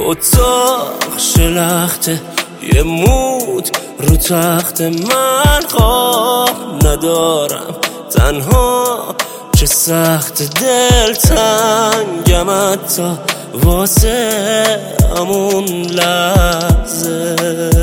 اتاق شلخته یه مود رو تخت من خواب ندارم تنها چه سخت دل تنگم حتی واسه همون لحظه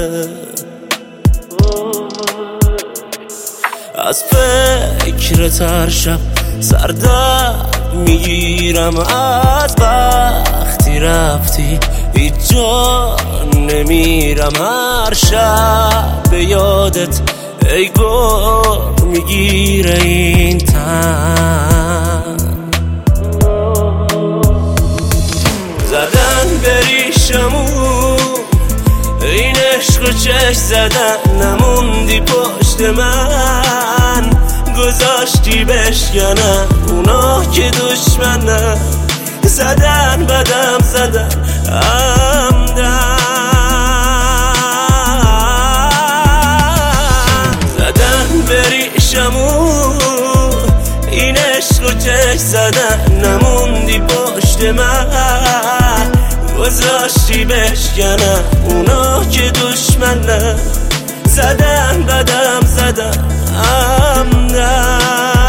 از فکر هر شب سردرد میگیرم از وقتی رفتی هیچ جا نمیرم هر شب به یادت ای گل میگیره این تن زدن بریشمون این عشق چشم زدن نموندی پشت من گذاشتی بشکنن اونا که دشمنن زدن بدم زدن عمدن زدن بریشمون این عشق و چشم زدن نموندی پشت من گذاشتی بشکنن اونا که دشمنن زدن بدم زدن عمدن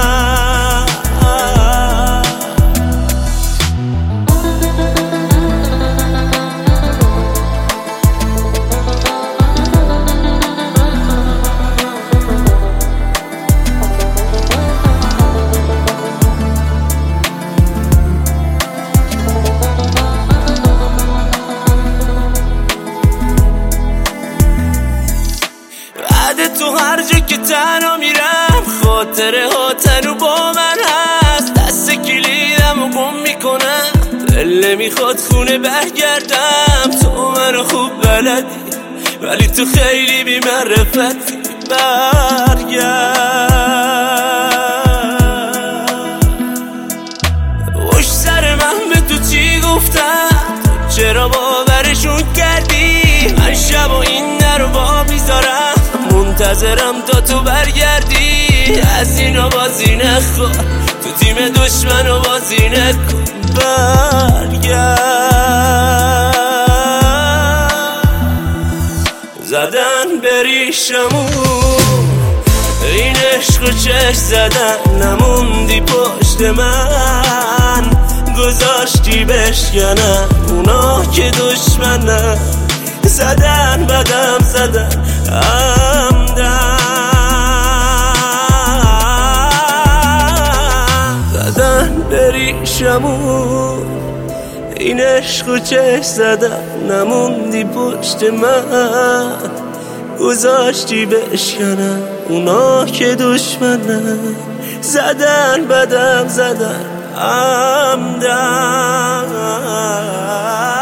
تو هر جا که تنها میرم خاطره ها تنو با من هست دست کلیدم و گم میکنم دل نمیخواد خونه برگردم تو منو خوب بلدی ولی تو خیلی بی معرفتی برگرد وش سر من به تو چی گفتم تو چرا باورشون کردی من شب و این در با میذارم منتظرم تا تو برگردی از اینا بازی نخور تو تیم دشمن و بازی نکن برگرد زدن بریشمون این عشق و چشم زدن نموندی پشت من گذاشتی بشکنن اونا که دشمنن زدن بدم زدن عمدن زدن بریشمون این عشق و چشم زدن نموندی پشت من گذاشتی بشکنن اونا که دشمنن زدن بدم زدن عمدن